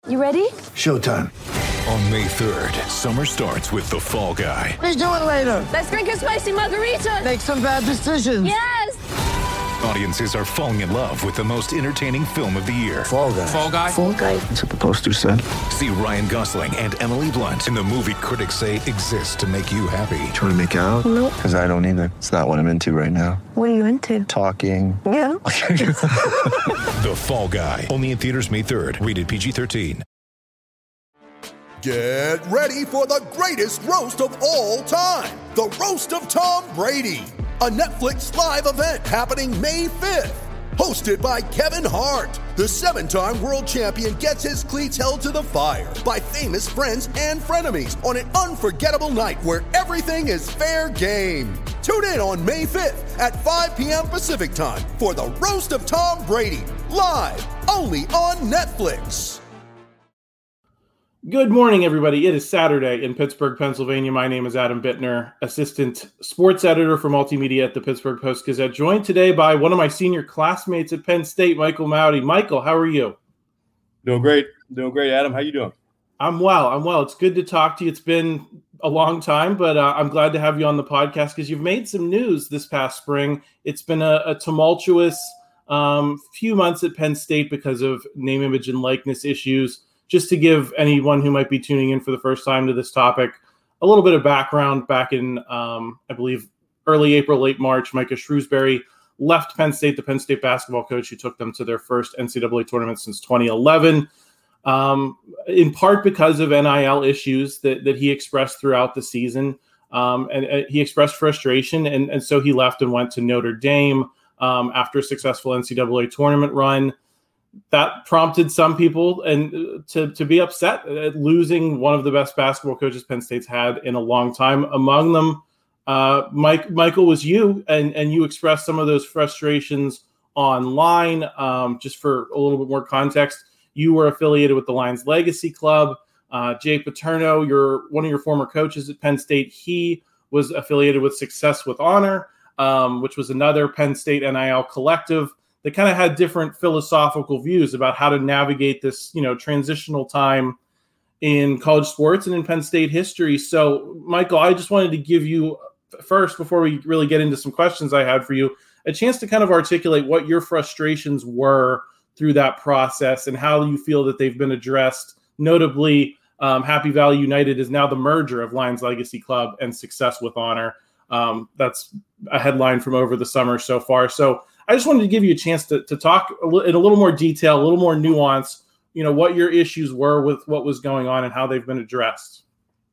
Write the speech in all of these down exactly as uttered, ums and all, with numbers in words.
You ready? Showtime. On May third, summer starts with The Fall Guy. Let's do it later. Let's drink a spicy margarita. Make some bad decisions. Yes! Audiences are falling in love with the most entertaining film of the year. Fall Guy. Fall Guy? Fall guy. That's what the poster said. See Ryan Gosling and Emily Blunt in the movie critics say exists to make you happy. Trying to make it out? Nope. Because I don't either. It's not what I'm into right now. What are you into? Talking. Yeah. The Fall Guy. Only in theaters May third. Rated P G thirteen. Get ready for the greatest roast of all time. The Roast of Tom Brady. A Netflix live event happening May fifth. Hosted by Kevin Hart. The seven-time world champion gets his cleats held to the fire by famous friends and frenemies on an unforgettable night where everything is fair game. Tune in on May fifth at five p.m. Pacific time for the Roast of Tom Brady. Live only on Netflix. Good morning, everybody. It is Saturday in Pittsburgh, Pennsylvania. My name is Adam Bittner, assistant sports editor for multimedia at the Pittsburgh Post-Gazette, joined today by one of my senior classmates at Penn State, Michael Mauti. Michael, how are you? Doing great. Doing great, Adam. How you doing? I'm well. I'm well. It's good to talk to you. It's been a long time, but uh, I'm glad to have you on the podcast because you've made some news this past spring. It's been a, a tumultuous um, few months at Penn State because of name, image, and likeness issues. Just to give anyone who might be tuning in for the first time to this topic a little bit of background, back in, um, I believe, early April, late March, Micah Shrewsbury left Penn State, the Penn State basketball coach who took them to their first N C double A tournament since twenty eleven, um, in part because of N I L issues that, that he expressed throughout the season. Um, and, and he expressed frustration, and, and so he left and went to Notre Dame um, after a successful N C double A tournament run. That prompted some people and to, to be upset at losing one of the best basketball coaches Penn State's had in a long time. Among them, uh, Mike Michael was you, and, and you expressed some of those frustrations online. Um, just for a little bit more context, you were affiliated with the Lions Legacy Club. Uh, Jay Paterno, you're one of your former coaches at Penn State. He was affiliated with Success with Honor, um, which was another Penn State N I L collective. They kind of had different philosophical views about how to navigate this, you know, transitional time in college sports and in Penn State history. So, Michael, I just wanted to give you first, before we really get into some questions I had for you, a chance to kind of articulate what your frustrations were through that process and how you feel that they've been addressed. Notably, um, Happy Valley United is now the merger of Lions Legacy Club and Success with Honor. Um, that's a headline from over the summer so far. So, I just wanted to give you a chance to, to talk a li- in a little more detail, a little more nuance, you know, what your issues were with what was going on and how they've been addressed.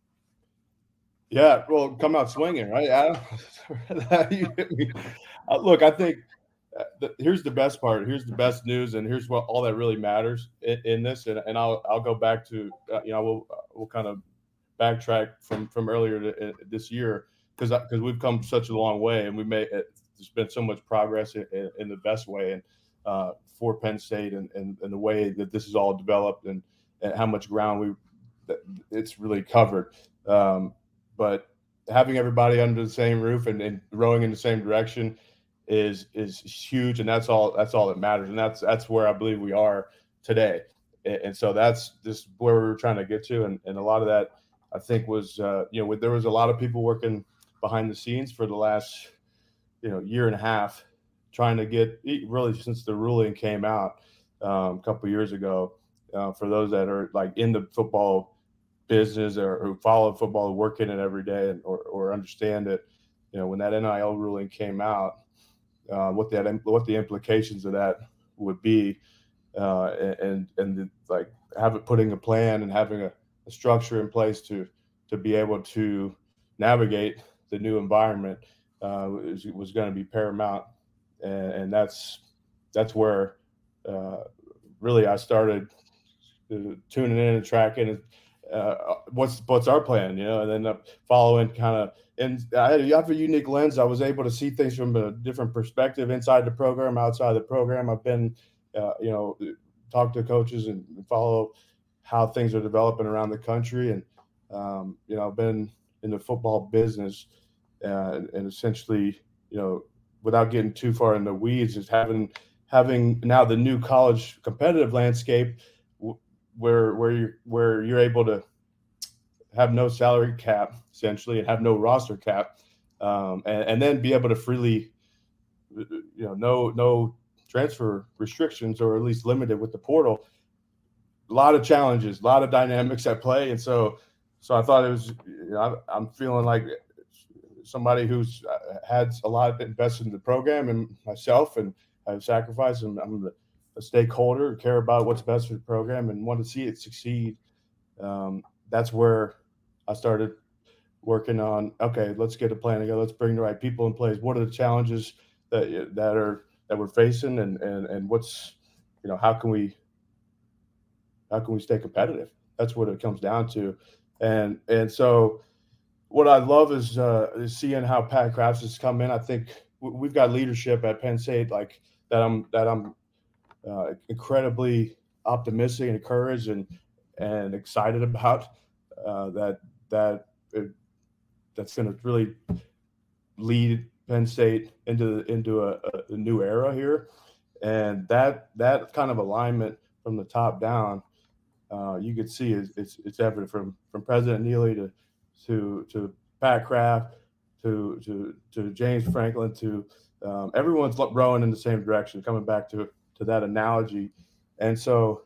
Yeah, well, come out swinging, right, Adam? You hit me. Uh, look, I think uh, the, here's the best part. Here's the best news, and here's what all that really matters in, in this. And, and I'll I'll go back to uh, you know we'll we'll kind of backtrack from from earlier to, uh, this year because because we've come such a long way, and we made it. There's been so much progress in, in, in the best way and uh, for Penn State and, and, and the way that this is all developed and, and how much ground we that it's really covered. Um, but having everybody under the same roof and, and rowing in the same direction is is huge, and that's all that's all that matters. And that's that's where I believe we are today. And, and so that's just where we were trying to get to. And, and a lot of that, I think, was uh, you know there was a lot of people working behind the scenes for the last you know, year and a half trying to get really since the ruling came out um, a couple of years ago. Uh, for those that are like in the football business or who follow football, work in it every day, and, or, or understand it, you know, when that N I L ruling came out, uh, what that what the implications of that would be, uh, and and the, like have it putting a plan and having a, a structure in place to to be able to navigate the new environment. Uh, was, was going to be paramount, and, and that's that's where uh, really I started uh, tuning in and tracking uh, what's what's our plan, you know, and then uh, following kind of. And I had, I have a unique lens. I was able to see things from a different perspective inside the program, outside the program. I've been, uh, you know, talk to coaches and follow how things are developing around the country, and um, you know, I've been in the football business. Uh, and essentially, you know, without getting too far in the weeds, is having having now the new college competitive landscape w- where where you where you're able to have no salary cap essentially and have no roster cap, um, and, and then be able to freely, you know, no no transfer restrictions, or at least limited with the portal. A lot of challenges, a lot of dynamics at play, and so so I thought it was. You know, I'm feeling like somebody who's had a lot invested in the program, and myself, and I've sacrificed, and I'm a stakeholder, care about what's best for the program, and want to see it succeed. Um, that's where I started working on. Okay, let's get a plan together. Let's bring the right people in place. What are the challenges that that are that we're facing, and and and what's, you know, how can we how can we stay competitive? That's what it comes down to, and and so what I love is uh, is seeing how Pat Krafts has come in. I think we've got leadership at Penn State like that. I'm that I'm uh, incredibly optimistic and encouraged and and excited about uh, that that it, that's going to really lead Penn State into into a, a new era here, and that that kind of alignment from the top down, uh, you could see is it's it's evident from from President Neely to to to Pat Kraft to to to James Franklin to um, everyone's rowing in the same direction. Coming back to to that analogy, and so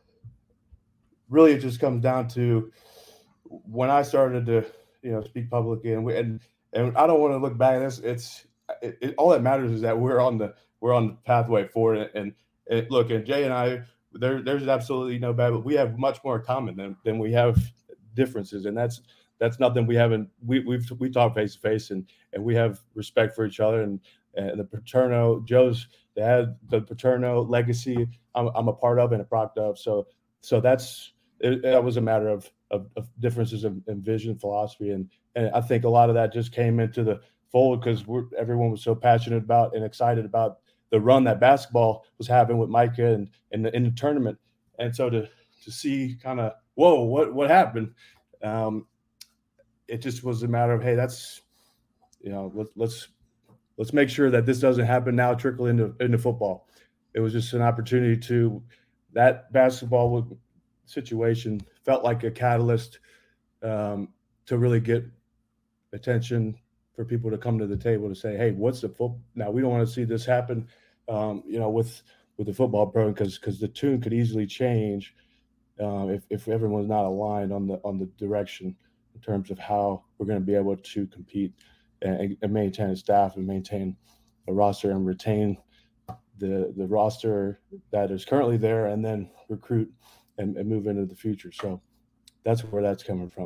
really it just comes down to when I started to you know speak publicly, and we, and and I don't want to look back at this. It's it, it, all that matters is that we're on the we're on the pathway forward. And, and, and look, and Jay and I, there there's absolutely no bad, but we have much more in common than than we have differences, and that's that's nothing we haven't we we've we talk face to face, and and we have respect for each other, and and the Paterno Joe's dad, the Paterno legacy I'm I'm a part of and a product of. So so that's it, that was a matter of of, of differences in, in vision, philosophy, and and I think a lot of that just came into the fold because we're everyone was so passionate about and excited about the run that basketball was having with Micah and in the in the tournament, and so to to see kind of whoa what what happened. Um, It just was a matter of, hey, that's, you know, let, let's let's make sure that this doesn't happen now, trickle into into football. It was just an opportunity to that basketball situation felt like a catalyst um, to really get attention for people to come to the table to say, hey, what's the football? Now we don't want to see this happen, um, you know, with with the football program because because the tune could easily change um, if if everyone's not aligned on the on the direction in terms of how we're going to be able to compete and, and maintain a staff and maintain a roster and retain the the roster that is currently there and then recruit and, and move into the future. So that's where that's coming from.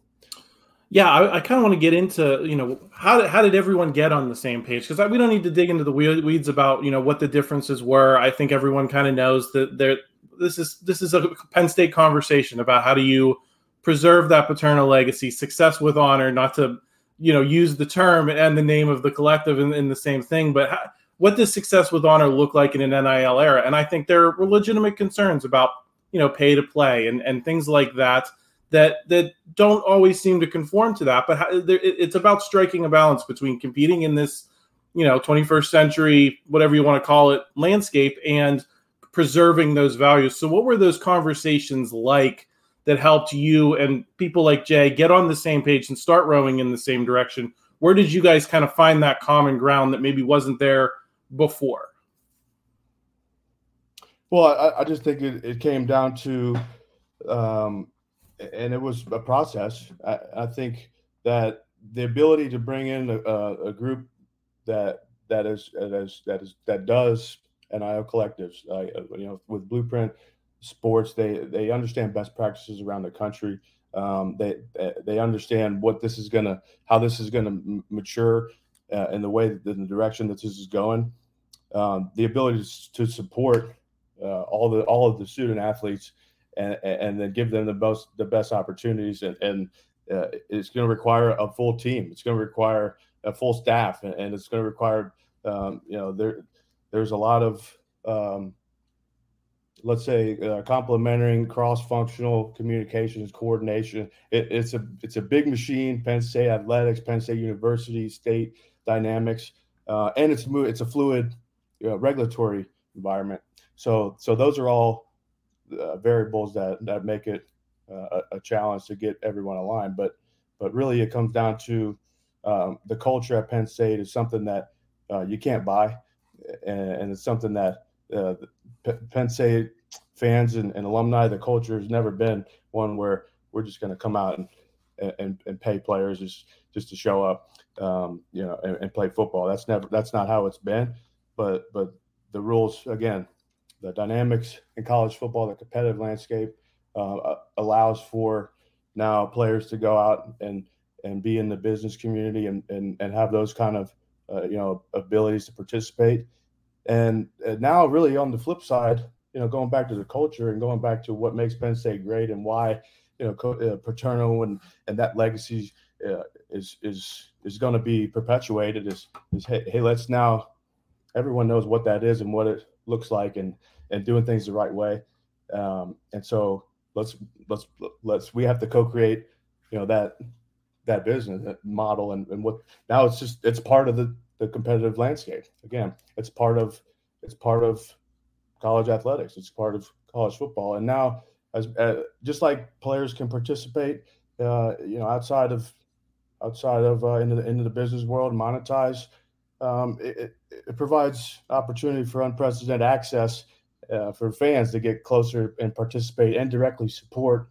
Yeah, I, I kind of want to get into, you know, how did, how did everyone get on the same page? Because we don't need to dig into the weeds about, you know, what the differences were. I think everyone kind of knows that there. This is this is a Penn State conversation about how do you preserve that Paterno legacy, success with honor, not to, you know, use the term and the name of the collective in, in the same thing, but how, what does success with honor look like in an N I L era? And I think there are legitimate concerns about, you know, pay to play and, and things like that, that that don't always seem to conform to that. But how, it's about striking a balance between competing in this, you know, twenty-first century, whatever you want to call it, landscape and preserving those values. So what were those conversations like that helped you and people like Jay get on the same page and start rowing in the same direction? Where did you guys kind of find that common ground that maybe wasn't there before? Well, I, I just think it, it came down to, um, and it was a process. I, I think that the ability to bring in a, a group that that is that is that is that does N I L collectives, uh, you know, with Blueprint Sports, they they understand best practices around the country. Um, they they understand what this is gonna, how this is gonna m- mature, uh, in the way that, in the direction that this is going. Um, the ability to, to support uh, all the all of the student athletes, and and then give them the most the best opportunities, and, and uh, it's going to require a full team. It's going to require a full staff, and, and it's going to require um, you know there there's a lot of um, let's say uh, complementary cross-functional communications, coordination. It, it's a it's a big machine. Penn State athletics, Penn State University, state dynamics, uh, and it's it's a fluid you know, regulatory environment. So so those are all uh, variables that that make it uh, a, a challenge to get everyone aligned. But but really, it comes down to um, the culture at Penn State is something that uh, you can't buy, and, and it's something that uh, P- Penn State fans and, and alumni, the culture has never been one where we're just going to come out and, and and pay players just just to show up, um, you know, and, and play football. That's never that's not how it's been. But but the rules, again, the dynamics in college football, the competitive landscape uh, allows for now players to go out and and be in the business community and and, and have those kind of uh, you know abilities to participate. And, and now, really, on the flip side, you know, going back to the culture and going back to what makes Penn State great and why, you know, uh, Paterno and, and that legacy uh, is is is going to be perpetuated. Is is hey, hey, let's now everyone knows what that is and what it looks like, and and doing things the right way. Um, and so let's let's let's we have to co-create, you know, that that business that model and, and what now it's just it's part of the, the competitive landscape. Again, it's part of it's part of college athletics. It's part of college football. And now, as uh, just like players can participate, uh, you know, outside of outside of uh, into the into the business world, monetize. Um, it, it, it provides opportunity for unprecedented access uh, for fans to get closer and participate and directly support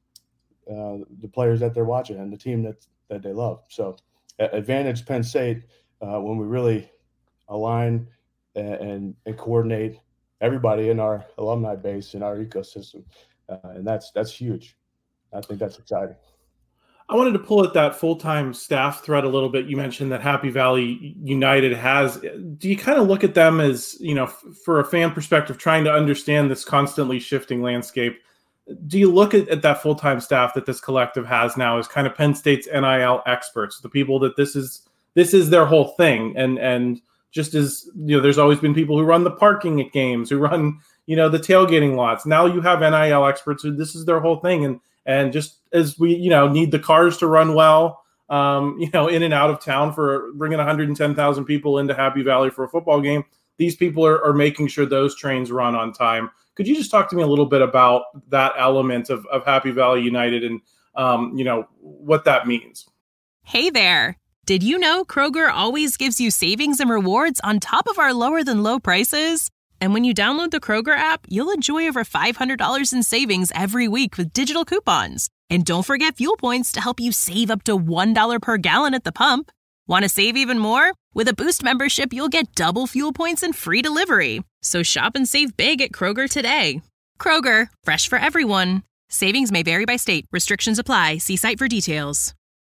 uh, the players that they're watching and the team that that they love. So, uh, advantage Penn State uh, when we really align and, and and coordinate everybody in our alumni base in our ecosystem, uh, and that's that's huge. I think that's exciting. I wanted to pull at that full-time staff thread a little bit. You mentioned that Happy Valley United has. Do you kind of look at them as, you know, f- for a fan perspective, trying to understand this constantly shifting landscape? Do you look at, at that full-time staff that this collective has now as kind of Penn State's N I L experts, the people that this is this is their whole thing, and and just as, you know, there's always been people who run the parking at games, who run, you know, the tailgating lots. Now you have N I L experts who this is their whole thing, and and just as we, you know, need the cars to run well, um, you know, in and out of town for bringing one hundred ten thousand people into Happy Valley for a football game, these people are, are making sure those trains run on time. Could you just talk to me a little bit about that element of, of Happy Valley United and, um, you know, what that means? Hey there. Did you know Kroger always gives you savings and rewards on top of our lower than low prices? And when you download the Kroger app, you'll enjoy over five hundred dollars in savings every week with digital coupons. And don't forget fuel points to help you save up to one dollar per gallon at the pump. Want to save even more? With a Boost membership, you'll get double fuel points and free delivery. So shop and save big at Kroger today. Kroger, fresh for everyone. Savings may vary by state. Restrictions apply. See site for details.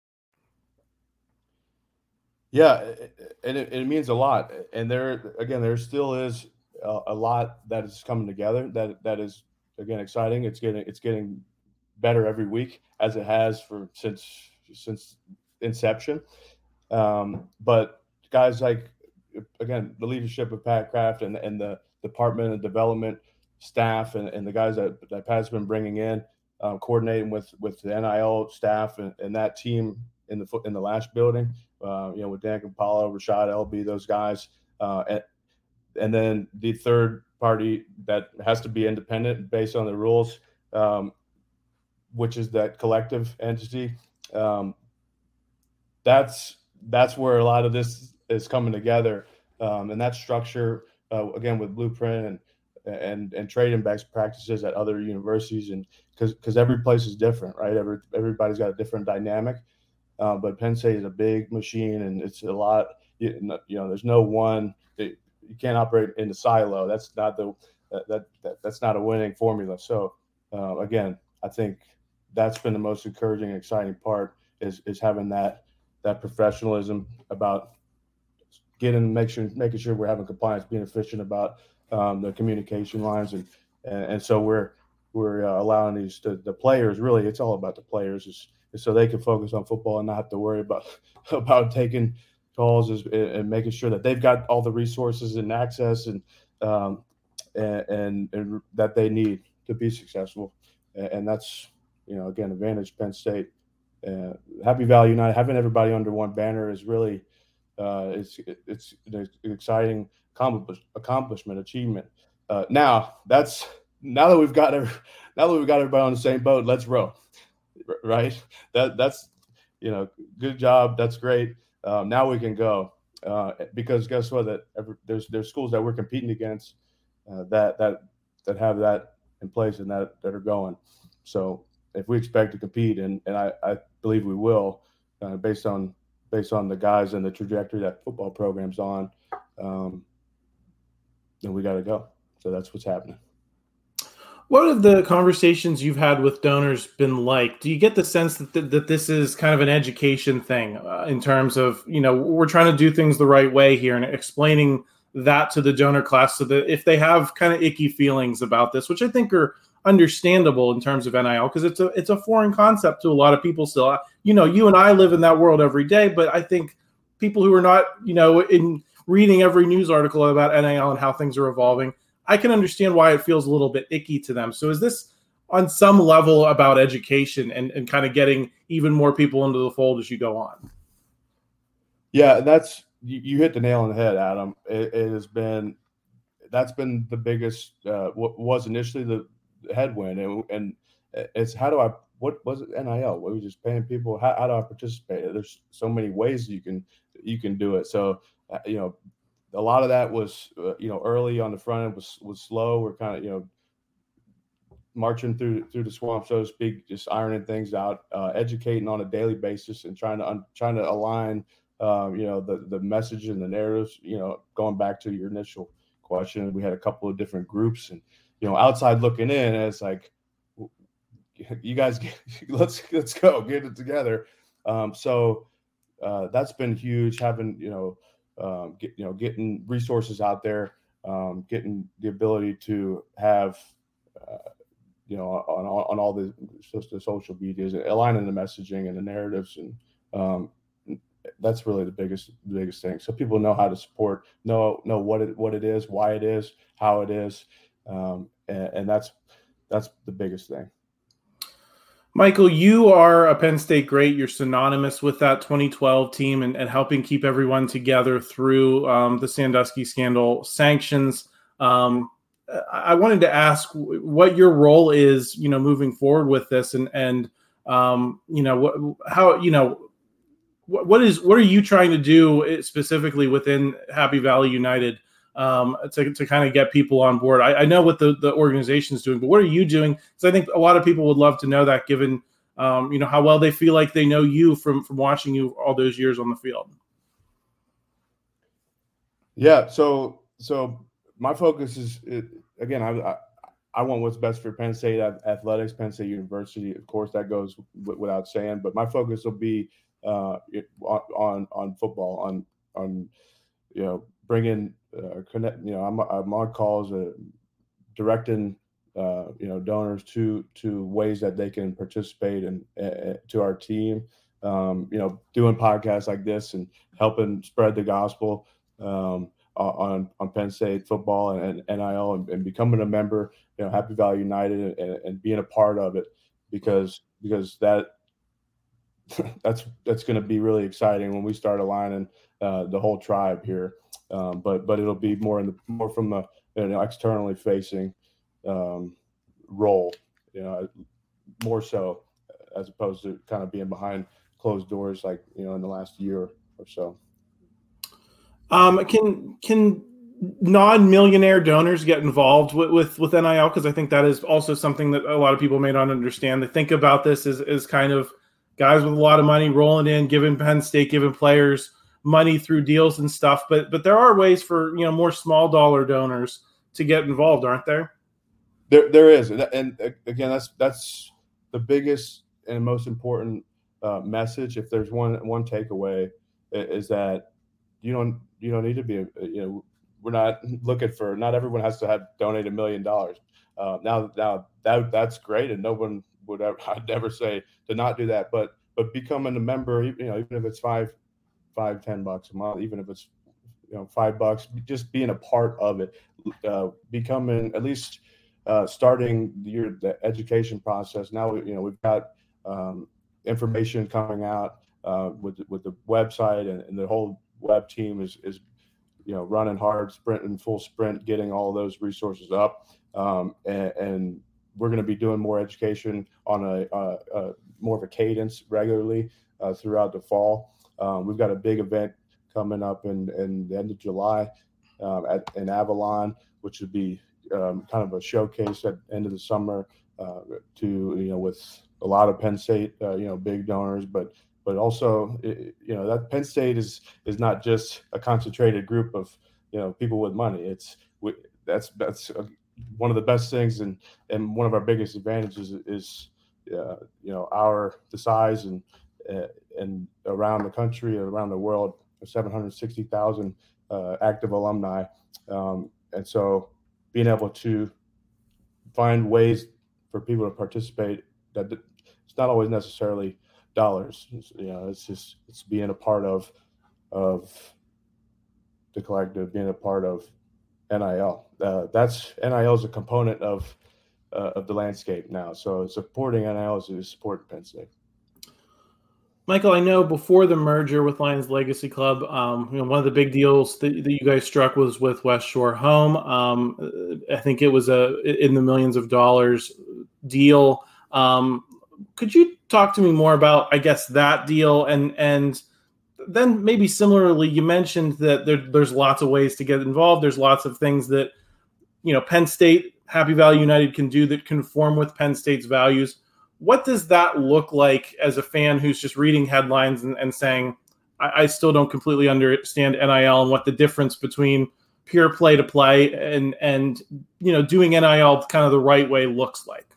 Yeah, and it, it means a lot. And there, again, there still is a, a lot that is coming together. That that is, again, exciting. It's getting it's getting better every week, as it has for since since inception. Um, but guys like, again, the leadership of Pat Kraft and and the department and development staff and, and the guys that, that Pat's been bringing in, um, coordinating with with the N I L staff and, and that team in the in the last building. Uh, you know, with Dan Campolo, Rashad Elby, those guys, uh, and, and then the third party that has to be independent based on the rules, um, which is that collective entity. Um, that's that's where a lot of this is coming together, um, and that structure uh, again with Blueprint and and and trading best practices at other universities, and because because every place is different, right? Every everybody's got a different dynamic. Uh, but Penn State is a big machine, and it's a lot. You know, there's no one. You can't operate in the silo. That's not the that, that that's not a winning formula. So uh, again, I think that's been the most encouraging and exciting part is is having that that professionalism about getting make sure making sure we're having compliance, being efficient about um, the communication lines, and and, and so we're we're uh, allowing these the, the players. Really, it's all about the players. Is so they can focus on football and not have to worry about about taking calls and, and making sure that they've got all the resources and access and um, and, and, and that they need to be successful. And, and that's, you know, again, advantage Penn State. Uh, Happy Valley United, having everybody under one banner is really uh, it's it's an exciting accomplish, accomplishment, achievement. Uh, now that's now that we've got now that we've got everybody on the same boat, let's row, right? That that's you know, good job. That's great. Um, now we can go uh, because guess what? That every, there's there's schools that we're competing against uh, that that that have that in place and that that are going. So if we expect to compete, and and I, I believe we will, uh, based on based on the guys and the trajectory that football program's on, um, then we got to go. So that's what's happening. What have the conversations you've had with donors been like? Do you get the sense that th- that this is kind of an education thing uh, in terms of, you know, we're trying to do things the right way here and explaining that to the donor class so that if they have kind of icky feelings about this, which I think are understandable in terms of N I L, because it's a it's a foreign concept to a lot of people still. You know, you and I live in that world every day, but I think people who are not, you know, in reading every news article about N I L and how things are evolving, I can understand why it feels a little bit icky to them. So is this on some level about education and, and kind of getting even more people into the fold as you go on? Yeah, that's you, you hit the nail on the head, Adam. It, it has been that's been the biggest uh, what was initially the headwind, and, and it's how do I what was it N I L? Were we just paying people? How, how do I participate? There's so many ways you can you can do it. So uh, you know. A lot of that was, uh, you know, early on the front end was was slow. We're kind of, you know, marching through through the swamp, so to speak, just ironing things out, uh, educating on a daily basis, and trying to un- trying to align, um, you know, the the message and the narratives. You know, going back to your initial question, we had a couple of different groups, and you know, outside looking in, it's like, you guys, get, let's let's go get it together. Um, so uh, that's been huge. Having you know. Um, get, you know, getting resources out there, um, getting the ability to have, uh, you know, on, on all the, the social medias, aligning the messaging and the narratives, and um, that's really the biggest, the biggest thing. So people know how to support, know know what it what it is, why it is, how it is, um, and, and that's that's the biggest thing. Michael, you are a Penn State great. You're synonymous with that twenty twelve team and, and helping keep everyone together through um, the Sandusky scandal sanctions. Um, I wanted to ask what your role is, you know, moving forward with this, and and um, you know what, how you know what, what is what are you trying to do specifically within Happy Valley United um, to to kind of get people on board? I, I know what the the organization is doing, but what are you doing? Because I think a lot of people would love to know that, given um, you know how well they feel like they know you from from watching you all those years on the field. Yeah, so so my focus is it, again, I, I I want what's best for Penn State athletics, Penn State University. Of course, that goes w- without saying. But my focus will be uh, on on football, on on you know bringing uh, connect. You know, I'm I'm on calls, uh, directing uh, you know donors to to ways that they can participate and uh, to our team. Um, you know, doing podcasts like this and helping spread the gospel. Um, on on Penn State football and N I L and, and becoming a member, you know, Happy Valley United and, and being a part of it, because because that that's that's going to be really exciting when we start aligning uh, the whole tribe here. Um, but but it'll be more in the more from the you know, externally facing um, role, you know, more so as opposed to kind of being behind closed doors like you know in the last year or so. Um, can can non-millionaire donors get involved with, with, with N I L? Because I think that is also something that a lot of people may not understand. They think about this as, as kind of guys with a lot of money rolling in, giving Penn State, giving players money through deals and stuff. But but there are ways for you know more small dollar donors to get involved, aren't there? There there is, and, and again, that's that's the biggest and most important uh, message. If there's one one takeaway, is that you don't. You don't need to be, you know, we're not looking for, not everyone has to have donate a million dollars. Uh, now, now that that's great. And no one would ever, I'd never say to not do that, but, but becoming a member, you know, even if it's five, five, ten bucks a month, even if it's, you know, five bucks, just being a part of it, uh, becoming at least uh, starting your, the education process. Now, you know, we've got um, information coming out uh, with, with the website and, and the whole web team is is you know, running hard, sprinting full sprint, getting all those resources up. Um, and, and we're going to be doing more education on a, a, a more of a cadence regularly uh, throughout the fall. Um, we've got a big event coming up in, in the end of July um, at in Avalon, which would be um, kind of a showcase at the end of the summer uh, to, you know, with a lot of Penn State, uh, you know, big donors, but but also, you know, that Penn State is is not just a concentrated group of, you know, people with money. It's that's that's one of the best things, and and one of our biggest advantages is, uh, you know, our the size and uh, and around the country, around the world, seven hundred sixty thousand uh, active alumni, um, and so being able to find ways for people to participate that it's not always necessarily dollars. It's, you know, it's just it's being a part of of the collective, being a part of N I L. Uh, that's N I L is a component of uh, of the landscape now. So supporting N I L is supporting Penn State. Michael, I know before the merger with Lions Legacy Club, um, you know, one of the big deals that, that you guys struck was with West Shore Home. Um, I think it was a in the millions of dollars deal. Um, could you talk to me more about, I guess, that deal? And and then maybe similarly, you mentioned that there, there's lots of ways to get involved. There's lots of things that, you know, Penn State, Happy Valley United can do that conform with Penn State's values. What does that look like as a fan who's just reading headlines and, and saying, I, I still don't completely understand N I L and what the difference between pure play to play and, and, you know, doing N I L kind of the right way looks like?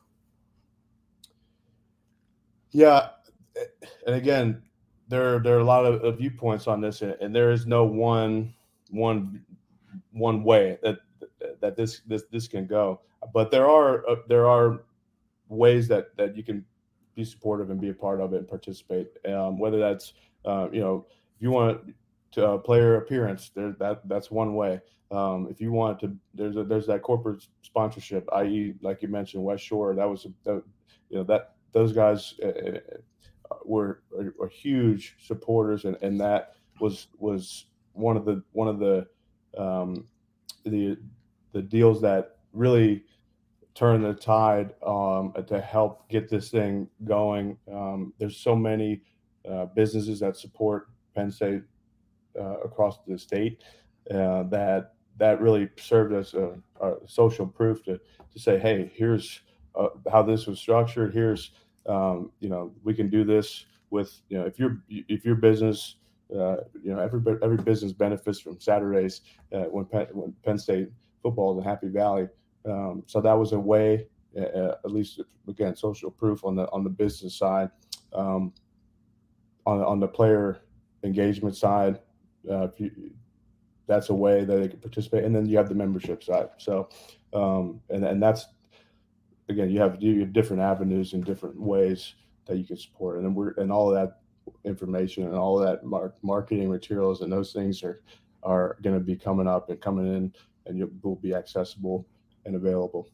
Yeah. And again, there, there are a lot of, of viewpoints on this, and, and there is no one, one, one way that, that this, this, this can go. But there are, uh, there are ways that, that you can be supportive and be a part of it and participate. Um, whether that's, uh, you know, if you want to uh, player appearance, there, that, that's one way. Um, if you want to, there's a, there's that corporate sponsorship, that is, like you mentioned, West Shore, that was, that, you know, that, those guys uh, were, were huge supporters, and, and that was was one of the one of the um, the the deals that really turned the tide um, to help get this thing going. Um, there's so many uh, businesses that support Penn State uh, across the state uh, that that really served as a, a social proof to to say, hey, here's uh, how this was structured. Here's Um, you know, we can do this with, you know, if your if your business, uh, you know, every every business benefits from Saturdays uh, when Penn, when Penn State football is in Happy Valley. Um, so that was a way, uh, at least again, social proof on the on the business side. Um, on on the player engagement side, uh, if you, that's a way that they can participate. And then you have the membership side. So, um, and and that's. Again, you have, you have different avenues and different ways that you can support, and then we're and all of that information and all of that mar- marketing materials and those things are are going to be coming up and coming in, and you will be accessible and available.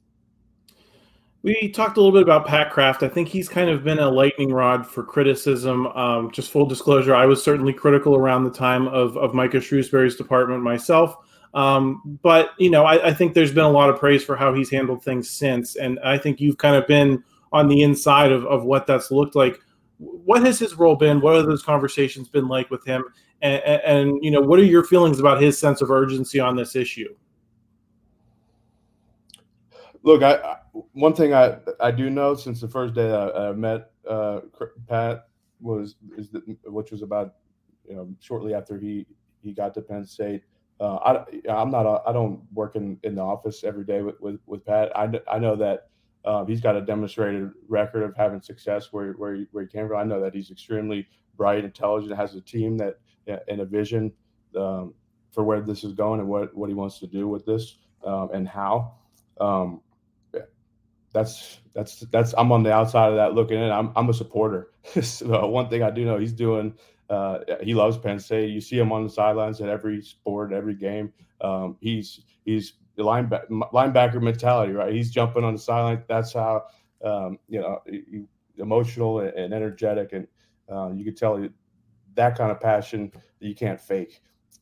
We talked a little bit about Pat Kraft. I think he's kind of been a lightning rod for criticism. Um, just full disclosure, I was certainly critical around the time of of Micah Shrewsbury's department myself. Um, but, you know, I, I think there's been a lot of praise for how he's handled things since. And I think you've kind of been on the inside of, of what that's looked like. What has his role been? What have those conversations been like with him? And, and, and you know, what are your feelings about his sense of urgency on this issue? Look, I, I one thing I, I do know since the first day I, I met uh, Pat was, is that, which was about, you know, shortly after he, he got to Penn State. Uh, I, I'm not. A, I don't work in, in the office every day with, with, with Pat. I, I know that uh, he's got a demonstrated record of having success where where he, where he came from. I know that he's extremely bright, intelligent, has a team that and a vision um, for where this is going and what, what he wants to do with this um, and how. Um, that's that's that's. I'm on the outside of that looking in. I'm I'm a supporter. So one thing I do know, he's doing. Uh, he loves Penn State. You see him on the sidelines at every sport, every game. Um, he's he's the linebacker, linebacker mentality, right? He's jumping on the sideline. That's how um, you know he, emotional and energetic, and uh, you can tell that kind of passion that you can't fake.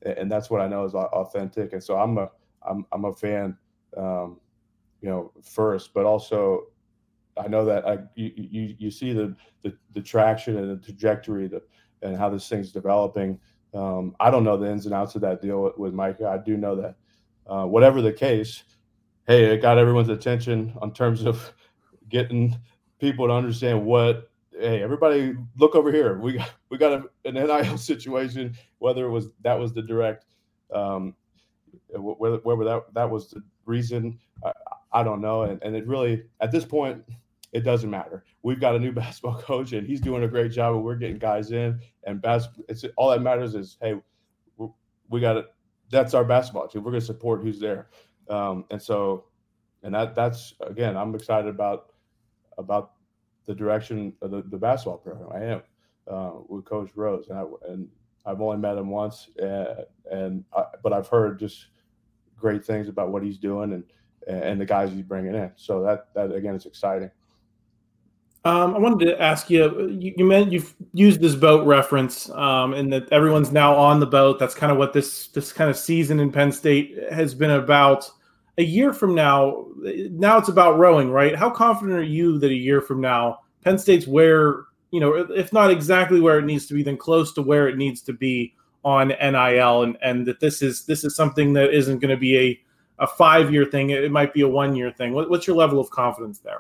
and that's what I know is authentic. And so I'm a I'm I'm a fan, um, you know, first, but also I know that I you you, you see the, the the traction and the trajectory the, and how this thing's developing. Um, I don't know the ins and outs of that deal with, with Micah. I do know that uh, whatever the case, hey, it got everyone's attention in terms of getting people to understand what. Hey, everybody, look over here. We got we got a, an N I L situation. Whether it was that was the direct, um, whether whether that that was the reason, I, I don't know. And and it really at this point, it doesn't matter. We've got a new basketball coach, and he's doing a great job. And we're getting guys in, and bas- it's all that matters is hey, we got it. That's our basketball team. We're going to support who's there, um, and so, and that that's again, I'm excited about about. the direction of the, the basketball program. I am uh, with Coach Rose, and, I, and I've only met him once, and, and I, but I've heard just great things about what he's doing and and the guys he's bringing in. So that that again is exciting. Um, I wanted to ask you. You, you meant you've used this boat reference, um, and that everyone's now on the boat. That's kind of what this this kind of season in Penn State has been about. A year from now, now it's about rowing, right? How confident are you that a year from now, Penn State's where, you know, if not exactly where it needs to be, then close to where it needs to be on N I L, and, and that this is this is something that isn't going to be a, a five-year thing. It might be a one-year thing. What, what's your level of confidence there?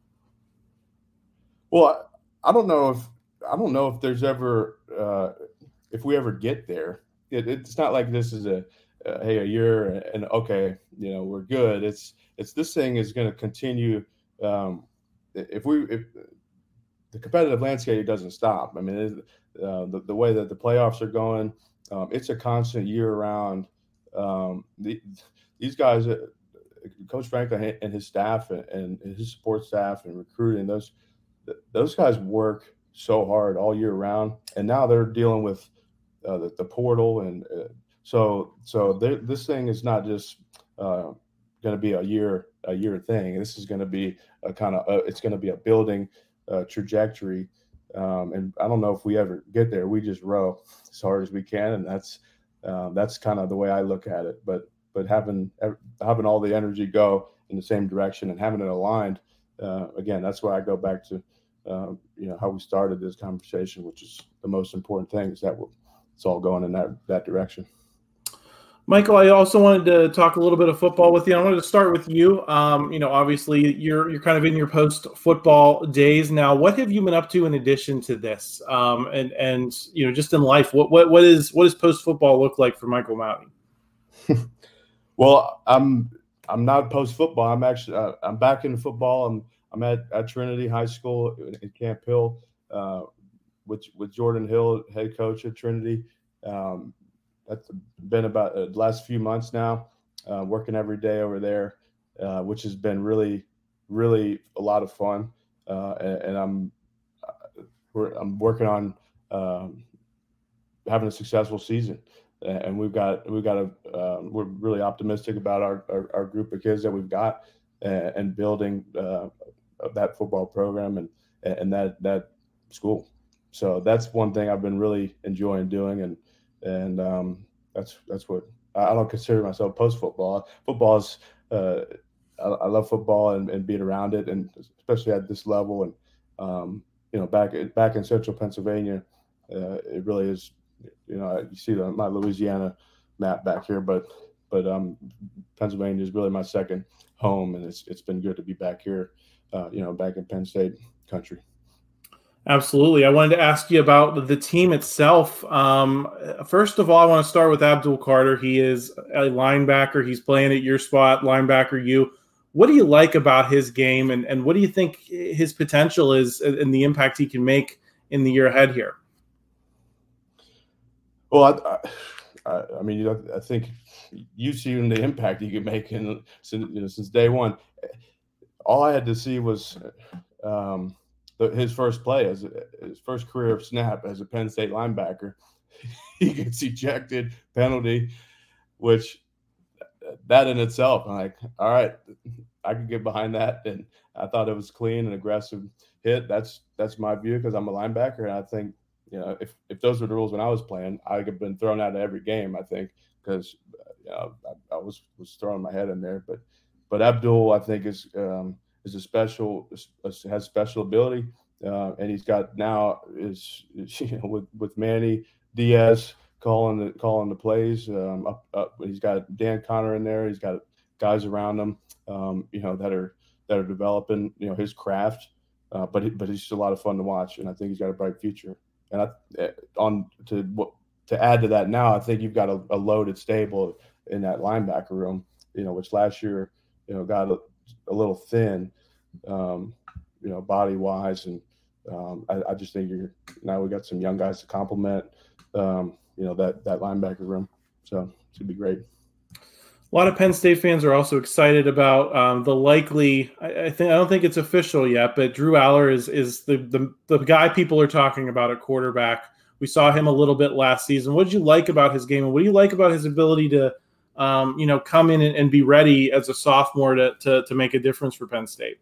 Well, I don't know if I don't know if there's ever uh, if we ever get there. It, it's not like this is a Uh, hey, a year and okay, you know, we're good. It's it's this thing is going to continue. Um, if we if the competitive landscape doesn't stop. I mean, it, uh, the the way that the playoffs are going, um, it's a constant year round. Um, the, these guys, uh, Coach Franklin and his staff and, and his support staff and recruiting, those those guys work so hard all year round, and now they're dealing with uh, the, the portal and. Uh, So, so this thing is not just uh, going to be a year, a year thing. This is going to be a kind of, uh, it's going to be a building uh, trajectory. Um, and I don't know if we ever get there. We just row as hard as we can, and that's um, that's kind of the way I look at it. But but having having all the energy go in the same direction and having it aligned, uh, again, that's why I go back to uh, you know how we started this conversation, which is the most important thing is that we're, it's all going in that that direction. Michael, I also wanted to talk a little bit of football with you. I wanted to start with you. Um, you know, obviously you're you're kind of in your post-football days now. What have you been up to in addition to this? Um, and and you know, just in life, what what what is what does post-football look like for Michael Mauti? Well, I'm I'm not post-football. I'm actually uh, I'm back in football. I'm I'm at, at Trinity High School in Camp Hill uh, with with Jordan Hill, head coach at Trinity. Um, That's been about the last few months now, uh, working every day over there, uh, which has been really, really a lot of fun. Uh, and, and I'm, we're, I'm working on um, having a successful season, and we've got we've got a uh, we're really optimistic about our, our, our group of kids that we've got, and, and building uh, that football program and and that that school. So that's one thing I've been really enjoying doing, and. And um, that's that's what I don't consider myself post football. Football is uh, I, I love football and, and being around it, and especially at this level. And um, you know, back back in Central Pennsylvania, uh, it really is. You know, you see the, my Louisiana map back here, but but um, Pennsylvania is really my second home, and it's it's been good to be back here. Uh, you know, back in Penn State country. Absolutely. I wanted to ask you about the team itself. Um, first of all, I want to start with Abdul Carter. He is a linebacker. He's playing at your spot, linebacker you. What do you like about his game, and, and what do you think his potential is and the impact he can make in the year ahead here? Well, I, I, I mean, I think you've seen the impact he can make in, since, you know, since day one. All I had to see was um, – his first play, as his first career snap as a Penn State linebacker, he gets ejected, penalty, which that in itself, I'm like, all right, I could get behind that. And I thought it was clean and aggressive hit. That's that's my view because I'm a linebacker, and I think you know, if, if those were the rules when I was playing, I'd have been thrown out of every game, I think, because you know, I, I was was throwing my head in there. But but Abdul, I think, is um, is a special has special ability, uh, and he's got now is, is you know with with Manny Diaz calling the calling the plays. Um, up, up, he's got Dan Connor in there. He's got guys around him, um, you know, that are that are developing, you know, his craft. Uh, but he, but he's just a lot of fun to watch, and I think he's got a bright future. And I, on to to add to that now, I think you've got a, a loaded stable in that linebacker room, you know, which last year, you know, got a, a little thin, um, you know, body wise, and um, I, I just think you're now we got some young guys to complement, um, you know, that that linebacker room. So it's gonna be great. A lot of Penn State fans are also excited about um, the likely. I, I think I don't think it's official yet, but Drew Aller is is the, the the guy people are talking about at quarterback. We saw him a little bit last season. What did you like about his game, and what do you like about his ability to, um, you know, come in and, and be ready as a sophomore to, to to make a difference for Penn State?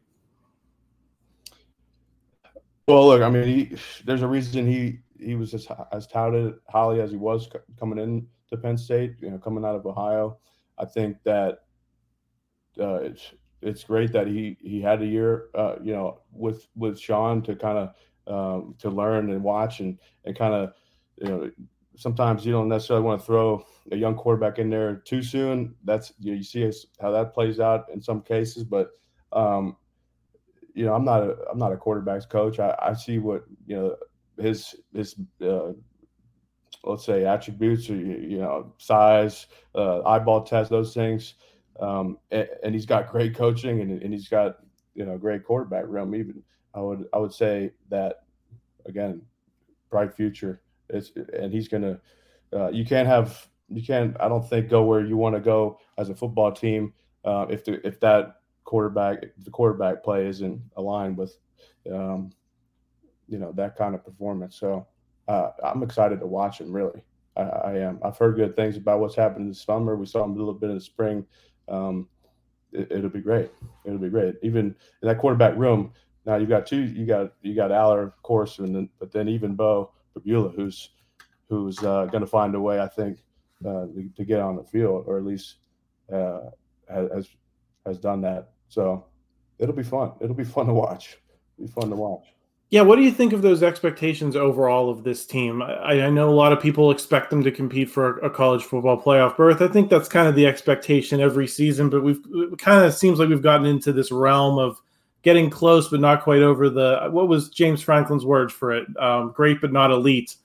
Well, look, I mean, he, there's a reason he he was as as touted highly as he was coming in to Penn State. You know, coming out of Ohio. I think that uh, it's it's great that he he had a year, uh, you know, with with Sean to kind of um, to learn and watch and and kind of, you know, sometimes you don't necessarily want to throw a young quarterback in there too soon. That's you know, you see how that plays out in some cases, but um, you know, I'm not a I'm not a quarterback's coach. I, I see what you know his his. Uh, let's say attributes or, you know, size, uh, eyeball test, those things. Um, and, and he's got great coaching and, and he's got, you know, great quarterback room. Even I would, I would say that again, bright future. It's, and he's going to, uh, you can't have, you can't, I don't think go where you want to go as a football team. Uh, if the, if that quarterback, if the quarterback play isn't aligned with, um, you know, that kind of performance. So, Uh, I'm excited to watch him, really. I, I am. I've heard good things about what's happened this summer. We saw him a little bit in the spring. Um, it, it'll be great. It'll be great. Even in that quarterback room, now you've got two. You got you got Aller, of course, and then but then even Bo Babula, who's who's uh, going to find a way, I think, uh, to, to get on the field, or at least uh, has has done that. So it'll be fun. It'll be fun to watch. It'll be fun to watch. Yeah, what do you think of those expectations overall of this team? I, I know a lot of people expect them to compete for a college football playoff berth. I think that's kind of the expectation every season, but we've it kind of seems like we've gotten into this realm of getting close but not quite over the – what was James Franklin's words for it? Um, great but not elite.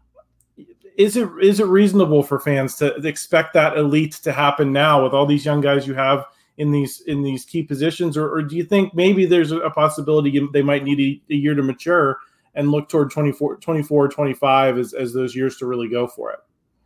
Is it is it reasonable for fans to expect that elite to happen now with all these young guys you have in these in these key positions, or, or do you think maybe there's a possibility they might need a, a year to mature and look toward twenty-four, twenty-four, twenty-five as, as those years to really go for it?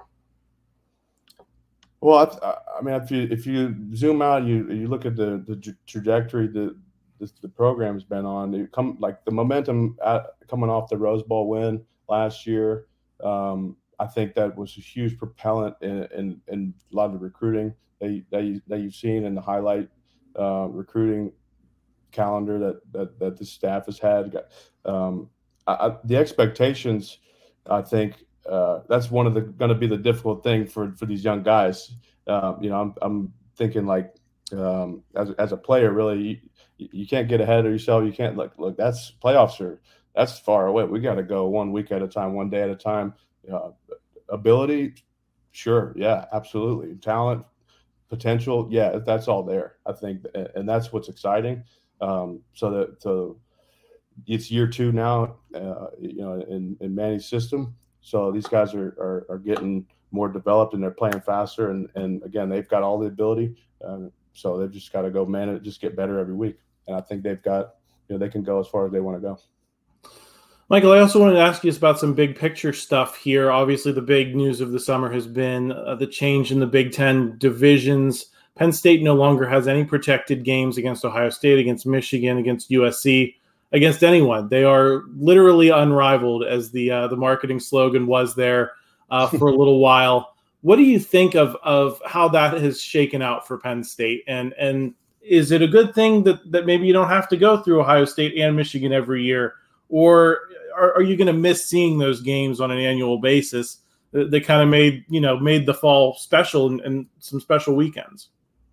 Well, I, I mean, if you if you zoom out, you you look at the the trajectory that the, the program's been on. It come like the momentum at, coming off the Rose Bowl win last year. Um, I think that was a huge propellant in in, in a lot of the recruiting that, you, that, you, that you've seen in the highlight uh, recruiting calendar that, that that the staff has had. Um, I, I, the expectations, I think, uh, that's one of the going to be the difficult thing for, for these young guys. Uh, you know, I'm I'm thinking like um, as as a player, really, you, you can't get ahead of yourself. You can't look look. That's playoffs are that's far away. We got to go one week at a time, one day at a time. Uh, ability, sure, yeah, absolutely. Talent, potential, yeah, that's all there. I think, and that's what's exciting. Um, so that so it's year two now, uh, you know, in, in Manny's system. So these guys are, are are getting more developed and they're playing faster. And and again, they've got all the ability. Uh, so they've just got to go man it, just get better every week. And I think they've got, you know, they can go as far as they want to go. Michael, I also wanted to ask you about some big picture stuff here. Obviously, the big news of the summer has been uh, the change in the Big Ten divisions. Penn State no longer has any protected games against Ohio State, against Michigan, against U S C, against anyone. They are literally unrivaled, as the uh, the marketing slogan was there uh, for a little while. What do you think of of how that has shaken out for Penn State? And and is it a good thing that that maybe you don't have to go through Ohio State and Michigan every year? Or are, are you going to miss seeing those games on an annual basis? They kind of made, you know, made the fall special and, and some special weekends.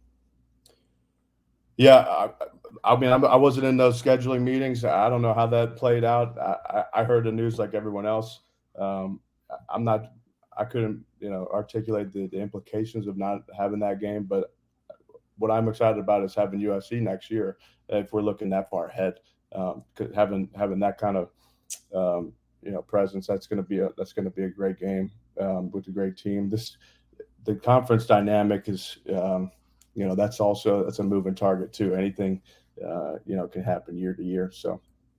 Yeah, I, I mean, I wasn't in those scheduling meetings. I don't know how that played out. I, I heard the news like everyone else. Um, I'm not, I couldn't, you know, articulate the, the implications of not having that game. But what I'm excited about is having U S C next year, if we're looking that far ahead. Um, having having that kind of, um, you know, presence, that's going to be a that's going to be a great game um, with a great team. This the conference dynamic is. Um, You know, that's also that's a moving target too. Anything, uh, you know, can happen year to year. So,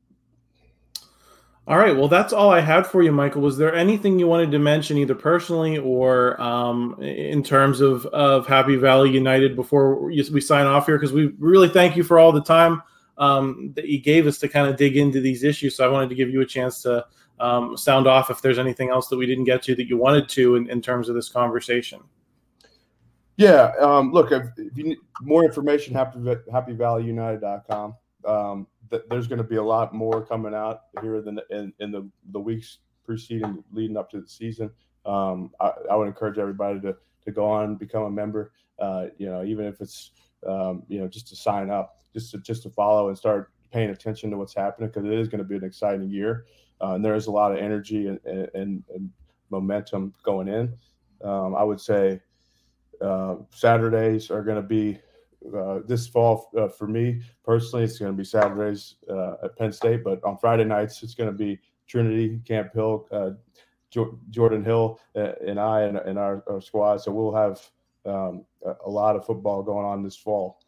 all right. Well, that's all I had for you, Michael. Was there anything you wanted to mention, either personally or um, in terms of of Happy Valley United, before we sign off here? Because we really thank you for all the time um, that you gave us to kind of dig into these issues. So I wanted to give you a chance to um, sound off if there's anything else that we didn't get to that you wanted to in, in terms of this conversation. Yeah, um, look, if, if you need more information, happy, happy valley united dot com. Um, th- there's going to be a lot more coming out here than in, in the, the weeks preceding, leading up to the season. Um, I, I would encourage everybody to to go on and become a member, uh, you know, even if it's, um, you know, just to sign up, just to, just to follow and start paying attention to what's happening, because it is going to be an exciting year. Uh, and there is a lot of energy and, and, and momentum going in. Um, I would say, Uh, Saturdays are going to be uh, this fall uh, for me personally. It's going to be Saturdays uh, at Penn State, but on Friday nights it's going to be Trinity, Camp Hill, uh, jo- Jordan Hill, uh, and I and, and our, our squad. So we'll have um, a, a lot of football going on this fall.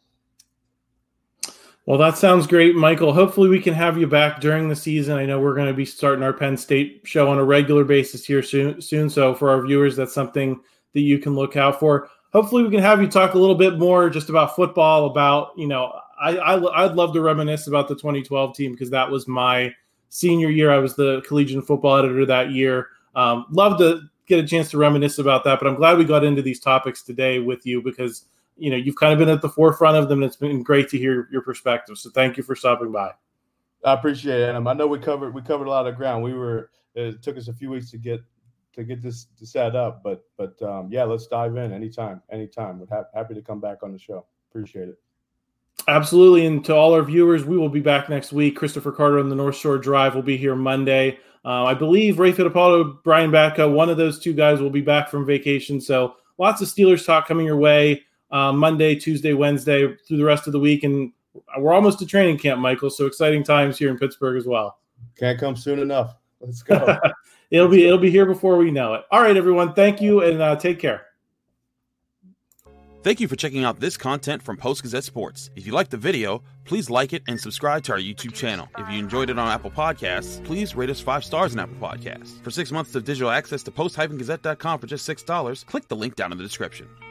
Well, that sounds great, Michael. Hopefully we can have you back during the season. I know we're going to be starting our Penn State show on a regular basis here soon. soon. So for our viewers, that's something that you can look out for. Hopefully we can have you talk a little bit more just about football, about, you know, I, I, I'd love to reminisce about the twenty twelve team, because that was my senior year. I was the collegiate football editor that year. Um, love to get a chance to reminisce about that, but I'm glad we got into these topics today with you, because, you know, you've kind of been at the forefront of them, and it's been great to hear your perspective. So thank you for stopping by. I appreciate it, Adam. I know we covered we covered a lot of ground. We were it took us a few weeks to get to get this to set up, but but um, yeah, let's dive in anytime, anytime. We're ha- happy to come back on the show. Appreciate it. Absolutely. And to all our viewers, we will be back next week. Christopher Carter on the North Shore Drive will be here Monday. Uh, I believe Ray Fittipaldo, Brian Batko, one of those two guys will be back from vacation. So lots of Steelers talk coming your way uh, Monday, Tuesday, Wednesday, through the rest of the week. And we're almost to training camp, Michael. So exciting times here in Pittsburgh as well. Can't come soon enough. Let's go. It'll be it'll be here before we know it. All right, everyone. Thank you, and uh, take care. Thank you for checking out this content from Post-Gazette Sports. If you liked the video, please like it and subscribe to our YouTube channel. If you enjoyed it on Apple Podcasts, please rate us five stars on Apple Podcasts. For six months of digital access to post dash gazette dot com for just six dollars, click the link down in the description.